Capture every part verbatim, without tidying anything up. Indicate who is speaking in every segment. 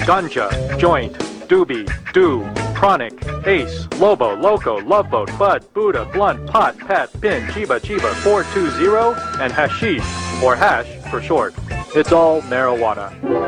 Speaker 1: Ganja, Joint, Doobie, Do, Chronic, Ace, Lobo, Loco, Love Boat, Bud, Buddha, Blunt, Pot, Pat, Pin, Chiba, Chiba, four two zero, and Hashish, or Hash for short. It's all marijuana.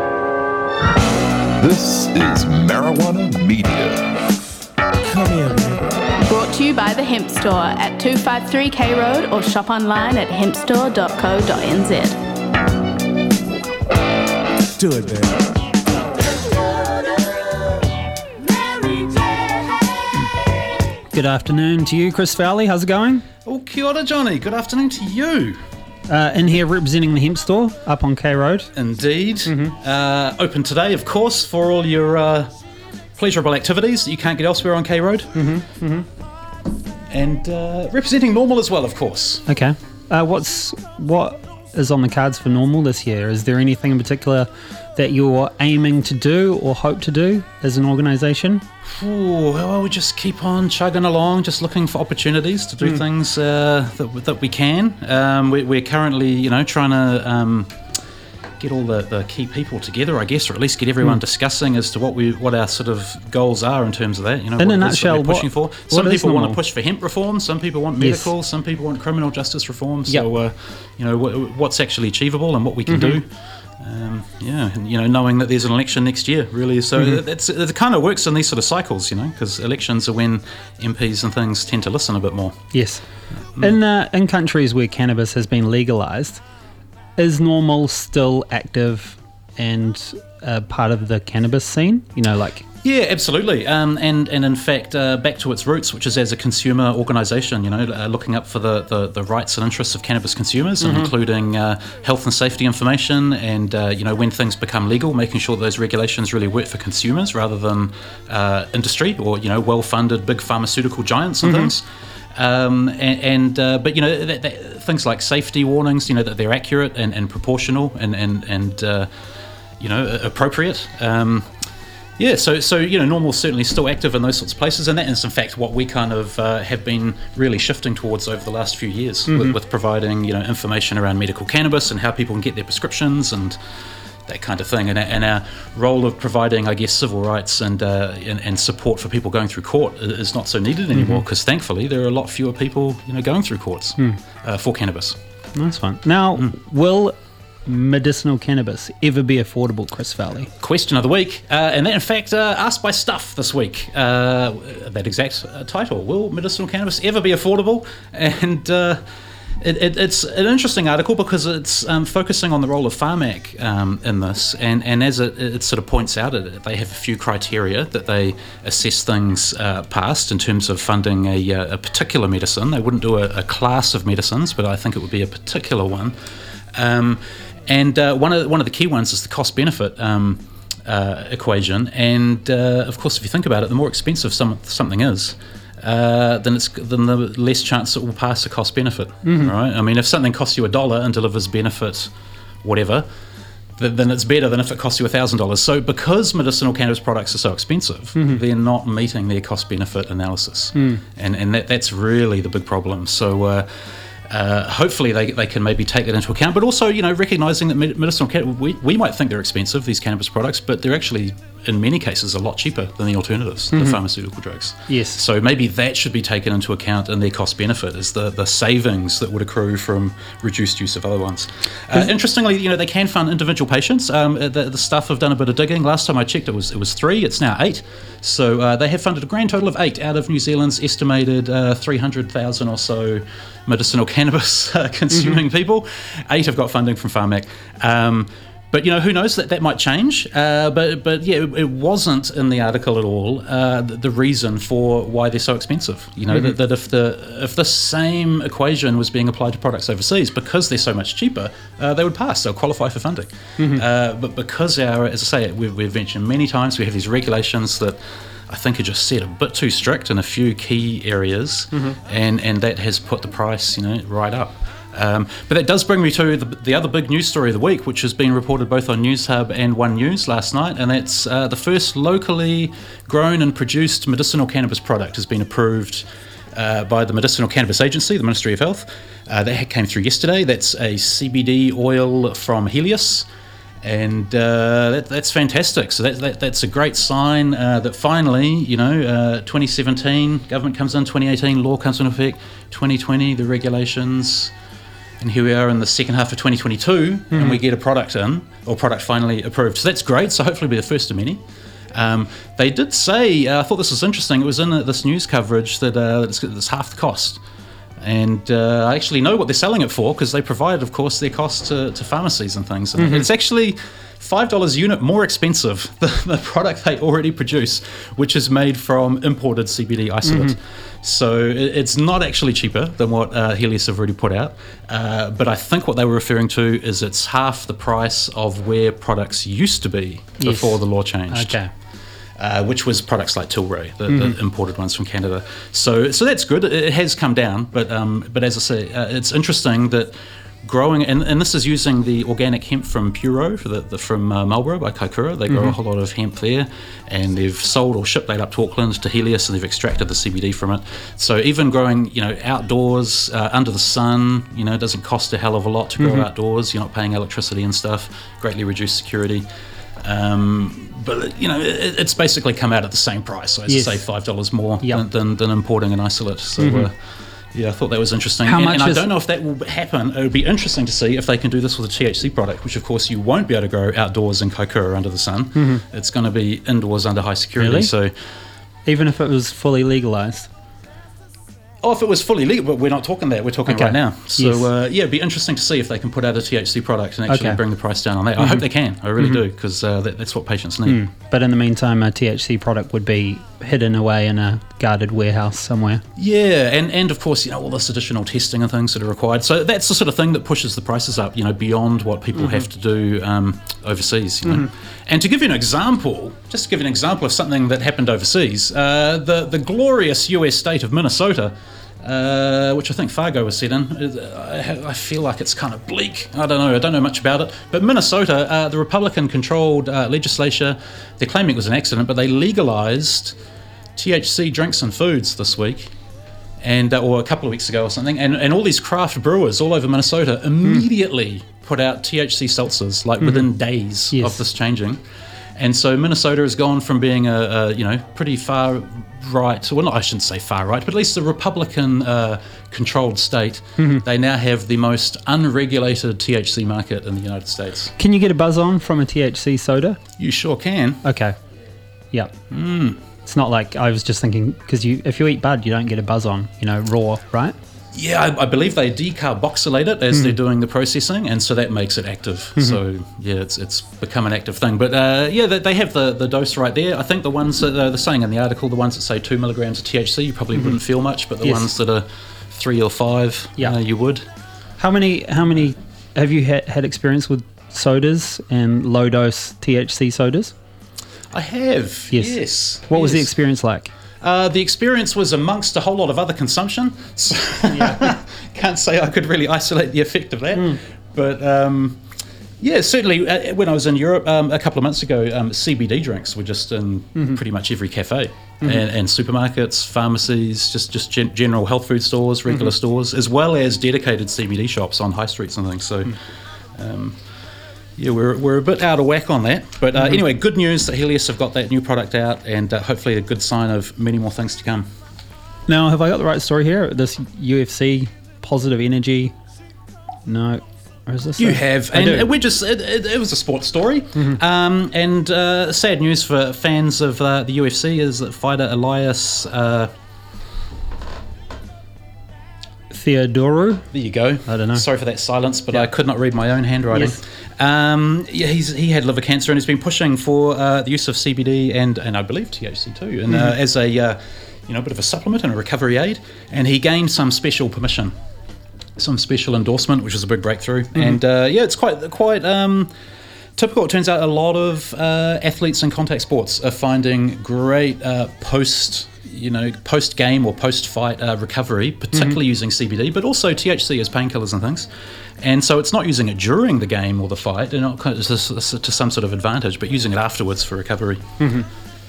Speaker 2: This is Marijuana Media.
Speaker 3: Come here, man.
Speaker 4: Brought to you by The Hemp Store at two fifty-three K Road or shop online at hemp store dot co dot n z.
Speaker 3: Do it, man.
Speaker 5: Good afternoon to you, Chris Fowley. How's it going?
Speaker 6: Oh, kia ora, Johnny. Good afternoon to you.
Speaker 5: Uh, in here representing the Hemp Store up on K Road.
Speaker 6: Indeed. Mm-hmm. Uh, open today, of course, for all your uh, pleasurable activities that you can't get elsewhere on K Road.
Speaker 5: Mm-hmm. Mm-hmm.
Speaker 6: And uh, representing Normal as well, of course.
Speaker 5: Okay. Uh, what's what is on the cards for Normal this year? Is there anything in particular that you're aiming to do or hope to do as an organisation?
Speaker 6: Ooh, well, we just keep on chugging along, just looking for opportunities to do mm. things uh, that that we can. Um, we, we're currently, you know, trying to um, get all the, the key people together, I guess, or at least get everyone mm. discussing as to what we what our sort of goals are in terms of that. You know,
Speaker 5: in
Speaker 6: what
Speaker 5: a nutshell,
Speaker 6: we're pushing
Speaker 5: what,
Speaker 6: for. Some
Speaker 5: what
Speaker 6: people want to push for hemp reform. Some people want medical. Yes. Some people want criminal justice reform. So, yep. uh, you know, w- what's actually achievable and what we can mm-hmm. do. Um, yeah, and, you know, knowing that there's an election next year, really. So mm-hmm. it's, it kind of works in these sort of cycles, you know, because elections are when M Ps and things tend to listen a bit more.
Speaker 5: Yes. Mm. In uh, in countries where cannabis has been legalised, is Normal still active and uh, part of the cannabis scene? You know, like...
Speaker 6: Yeah, absolutely. Um, and, and in fact, uh, back to its roots, which is as a consumer organisation, you know, uh, looking up for the, the, the rights and interests of cannabis consumers, mm-hmm. including uh, health and safety information and, uh, you know, when things become legal, making sure that those regulations really work for consumers rather than uh, industry or, you know, well-funded big pharmaceutical giants and mm-hmm. things. Um, and, and uh, but, you know, that, that, things like safety warnings, you know, that they're accurate and, and proportional and, and, and uh, you know, appropriate. Um Yeah, so, so you know, Normal's certainly still active in those sorts of places, and that is, in fact, what we kind of uh, have been really shifting towards over the last few years mm-hmm. with, with providing, you know, information around medical cannabis and how people can get their prescriptions and that kind of thing. And, and our role of providing, I guess, civil rights and, uh, and and support for people going through court is not so needed anymore because, mm-hmm. thankfully, there are a lot fewer people, you know, going through courts mm. uh, for cannabis.
Speaker 5: Nice one. Now, mm. will... medicinal cannabis ever be affordable, Chris Fowley?
Speaker 6: Question of the week, uh, and that in fact uh, asked by Stuff this week. Uh, that exact uh, title: Will medicinal cannabis ever be affordable? And uh, it, it, it's an interesting article because it's um, focusing on the role of Pharmac um, in this, and, and as it, it sort of points out, it, they have a few criteria that they assess things uh, past in terms of funding a, a particular medicine. They wouldn't do a, a class of medicines, but I think it would be a particular one. Um, And uh, one of the, one of the key ones is the cost-benefit um, uh, equation. And uh, of course, if you think about it, the more expensive some, something is, uh, then it's then the less chance it will pass a cost-benefit. Mm-hmm. Right? I mean, if something costs you a dollar and delivers benefit, whatever, th- then it's better than if it costs you a thousand dollars. So, because medicinal cannabis products are so expensive, mm-hmm. they're not meeting their cost-benefit analysis, mm. and and that, that's really the big problem. So. Uh, Uh, hopefully they they can maybe take that into account, but also, you know, recognising that medicinal cannabis, we, we might think they're expensive, these cannabis products, but they're actually, in many cases, a lot cheaper than the alternatives, mm-hmm. the pharmaceutical drugs.
Speaker 5: Yes.
Speaker 6: So maybe that should be taken into account in their cost benefit, is the, the savings that would accrue from reduced use of other ones. Uh, interestingly, you know, they can fund individual patients. Um, the, the Stuff have done a bit of digging. Last time I checked, it was it was three. It's now eight. So uh, they have funded a grand total of eight out of New Zealand's estimated uh, three hundred thousand or so medicinal cannabis uh, consuming mm-hmm. people. Eight have got funding from Pharmac. Um, but, you know, who knows, that that might change. Uh, but, but yeah, it, it wasn't in the article at all uh, the, the reason for why they're so expensive. You know, mm-hmm. that, that if the if the same equation was being applied to products overseas, because they're so much cheaper, uh, they would pass. They'll qualify for funding. Mm-hmm. Uh, but because our, as I say, we've, we've mentioned many times, we have these regulations that I think are just set a bit too strict in a few key areas, mm-hmm. and, and that has put the price, you know, right up. Um, but that does bring me to the, the other big news story of the week, which has been reported both on NewsHub and One News last night, and that's uh, the first locally grown and produced medicinal cannabis product has been approved uh, by the Medicinal Cannabis Agency, the Ministry of Health. Uh, that came through yesterday. That's a C B D oil from Helios. And uh, that, that's fantastic. So that, that that's a great sign uh, that finally, you know, uh, twenty seventeen, government comes in, twenty eighteen, law comes into effect, twenty twenty, the regulations, and here we are in the second half of twenty twenty-two, mm-hmm. and we get a product in, or product finally approved. So that's great. So hopefully we'll be the first of many. Um, they did say, uh, I thought this was interesting, it was in uh, this news coverage that uh, it's, it's half the cost. And uh, I actually know what they're selling it for because they provide, of course, their cost to, to pharmacies and things. And mm-hmm. it's actually five dollars a unit more expensive than the product they already produce, which is made from imported C B D isolate. Mm-hmm. So it, it's not actually cheaper than what uh, Helios have already put out. Uh, but I think what they were referring to is it's half the price of where products used to be yes. before the law changed.
Speaker 5: Okay.
Speaker 6: Uh, which was products like Tilray, the, mm-hmm. the imported ones from Canada. So, so that's good. It, it has come down, but um, but as I say, uh, it's interesting that growing, and, and this is using the organic hemp from Puro, for the, the, from uh, Marlborough by Kaikoura. They grow mm-hmm. a whole lot of hemp there, and they've sold or shipped that up to Auckland to Helios, and they've extracted the C B D from it. So even growing, you know, outdoors uh, under the sun, you know, it doesn't cost a hell of a lot to grow mm-hmm. outdoors. You're not paying electricity and stuff. Greatly reduced security. Um, but you know, it, it's basically come out at the same price. So as yes. I say, five dollars more yep. than, than than importing an isolate. So mm-hmm. uh, yeah, I thought that was interesting.
Speaker 5: How
Speaker 6: and,
Speaker 5: much
Speaker 6: and I
Speaker 5: is...
Speaker 6: don't know if that will happen. It would be interesting to see if they can do this with a T H C product, which of course you won't be able to grow outdoors in Kaikoura under the sun. Mm-hmm. It's going to be indoors under high security.
Speaker 5: Really?
Speaker 6: So
Speaker 5: even if it was fully legalized.
Speaker 6: Oh, if it was fully legal, but we're not talking that. We're talking
Speaker 5: okay.
Speaker 6: right now. So,
Speaker 5: yes.
Speaker 6: uh, yeah, it'd be interesting to see if they can put out a T H C product and actually
Speaker 5: okay.
Speaker 6: bring the price down on that.
Speaker 5: Mm-hmm.
Speaker 6: I hope they can. I really
Speaker 5: mm-hmm.
Speaker 6: do, because uh, that, that's what patients need.
Speaker 5: Mm. But in the meantime, a T H C product would be hidden away in a guarded warehouse somewhere.
Speaker 6: Yeah, and, and of course, you know, all this additional testing and things that are required. So that's the sort of thing that pushes the prices up, you know, beyond what people mm-hmm. have to do um, overseas, you know. Mm-hmm. And to give you an example, just to give you an example of something that happened overseas, uh, the, the glorious U S state of Minnesota, Uh, which I think Fargo was set in. I, I feel like it's kind of bleak. I don't know. I don't know much about it. But Minnesota, uh, the Republican-controlled uh, legislature, they're claiming it was an accident, but they legalized T H C drinks and foods this week, and uh, or a couple of weeks ago or something. And, and all these craft brewers all over Minnesota immediately mm. put out T H C seltzers, like mm-hmm. within days
Speaker 5: yes.
Speaker 6: of this changing. And so Minnesota has gone from being a, a you know pretty far right, well, not, I shouldn't say far right, but at least a Republican uh, controlled state. Mm-hmm. They now have the most unregulated T H C market in the United States.
Speaker 5: Can you get a buzz on from a T H C soda?
Speaker 6: You sure can.
Speaker 5: Okay. Yep.
Speaker 6: Mm.
Speaker 5: It's not like, I was just thinking, because you if you eat Bud, you don't get a buzz on, you know, raw, right?
Speaker 6: Yeah, I, I believe they decarboxylate it as mm-hmm. they're doing the processing, and so that makes it active. Mm-hmm. So yeah, it's it's become an active thing. But uh, yeah, they, they have the, the dose right there. I think the ones that uh, they're saying in the article, the ones that say two milligrams of T H C, you probably mm-hmm. wouldn't feel much, but the
Speaker 5: yes.
Speaker 6: ones that are three or five, yeah, uh, you would.
Speaker 5: How many? How many? Have you had, had experience with sodas and low dose T H C sodas?
Speaker 6: I have. Yes. yes
Speaker 5: what
Speaker 6: yes.
Speaker 5: was the experience like?
Speaker 6: Uh, the experience was amongst a whole lot of other consumption. So yeah. Can't say I could really isolate the effect of that. Mm. But um, yeah, certainly uh, when I was in Europe um, a couple of months ago, um, C B D drinks were just in mm-hmm. pretty much every cafe mm-hmm. and, and supermarkets, pharmacies, just, just gen- general health food stores, regular mm-hmm. stores, as well as dedicated C B D shops on high streets and things. So... Mm. Um, Yeah, we're we're a bit out of whack on that. But uh, mm-hmm. anyway, good news that Helios have got that new product out, and uh, hopefully a good sign of many more things to come.
Speaker 5: Now, have I got the right story here? This U F C, Positive Energy? No. Or is this
Speaker 6: you
Speaker 5: a,
Speaker 6: have.
Speaker 5: I
Speaker 6: and
Speaker 5: do.
Speaker 6: we just it, it, it was a sports story. Mm-hmm. Um, and uh, sad news for fans of uh, the U F C is that fighter Elias... Uh,
Speaker 5: Theodorou?
Speaker 6: There you go.
Speaker 5: I don't know.
Speaker 6: Sorry for that silence, but
Speaker 5: yeah.
Speaker 6: I could not read my own handwriting.
Speaker 5: Yes.
Speaker 6: Um, yeah, he's, he had liver cancer and he's been pushing for uh, the use of C B D and, and I believe T H C too, and mm-hmm. uh, as a uh, you know, a bit of a supplement and a recovery aid. And he gained some special permission, some special endorsement, which was a big breakthrough. Mm-hmm. And uh, yeah, it's quite quite um, typical. It turns out a lot of uh, athletes in contact sports are finding great uh, post. you know, post-game or post-fight uh, recovery, particularly mm-hmm. using C B D, but also T H C as painkillers and things. And so it's not using it during the game or the fight, and not to some sort of advantage, but using it afterwards for recovery.
Speaker 5: Mm-hmm.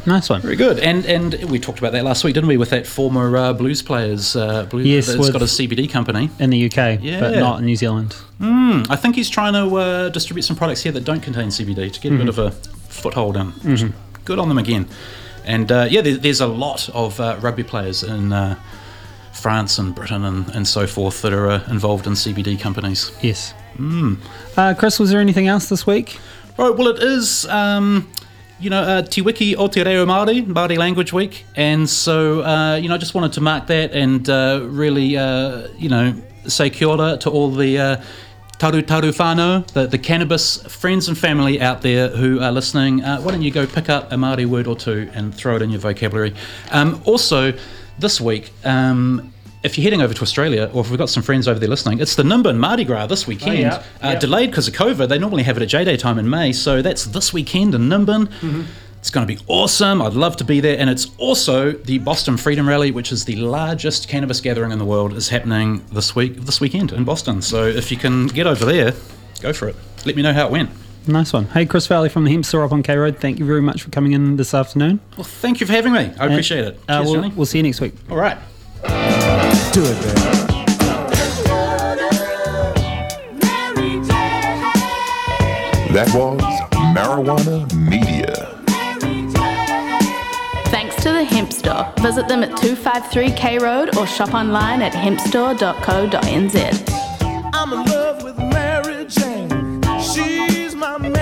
Speaker 5: Nice one.
Speaker 6: Very good. And and we talked about that last week, didn't we, with that former uh, blues players, uh, blues,
Speaker 5: Yes,
Speaker 6: that's
Speaker 5: with-
Speaker 6: got a C B D company.
Speaker 5: In the U K,
Speaker 6: Yeah.
Speaker 5: but not in New Zealand.
Speaker 6: Mm, I think he's trying to uh, distribute some products here that don't contain C B D to get a bit of a foothold in. Mm-hmm. Good on them again. And uh, yeah, there, there's a lot of uh, rugby players in uh, France and Britain and, and so forth that are uh, involved in C B D companies.
Speaker 5: Yes. Uh, Chris, was there anything else this week?
Speaker 6: Right, well, it is, um, you know, uh, Te Wiki o Te Reo Māori, Māori Language Week, and so, uh, you know, I just wanted to mark that and uh, really, uh, you know, say kia ora to all the uh, taru taru whānau, the, the cannabis friends and family out there who are listening. Uh, why don't you go pick up a Māori word or two and throw it in your vocabulary. Um, also, this week, um, if you're heading over to Australia, or if we've got some friends over there listening, it's the Nimbin Mardi Gras this weekend.
Speaker 5: Oh, yeah.
Speaker 6: Uh,
Speaker 5: Yeah.
Speaker 6: Delayed because of COVID. They normally have it at J-Day time in May, so that's this weekend in Nimbin.
Speaker 5: Mm-hmm.
Speaker 6: It's going to be awesome. I'd love to be there. And it's also the Boston Freedom Rally, which is the largest cannabis gathering in the world, is happening this week, this weekend in Boston. So if you can get over there, go for it. Let me know how it went.
Speaker 5: Nice one. Hey, Chris Valley from the Hemp Store up on K Road. Thank you very much for coming in this afternoon.
Speaker 6: Well, thank you for having me. I appreciate it.
Speaker 5: Uh,
Speaker 6: Cheers,
Speaker 5: we'll,
Speaker 6: Johnny.
Speaker 5: we'll see you next week.
Speaker 6: All right.
Speaker 3: Do it, man.
Speaker 2: That was Marijuana Media.
Speaker 4: Thanks to the Hemp Store. Visit them at two fifty-three K Road or shop online at hemp store dot co dot n z.
Speaker 3: I'm in love with Mary Jane. She's my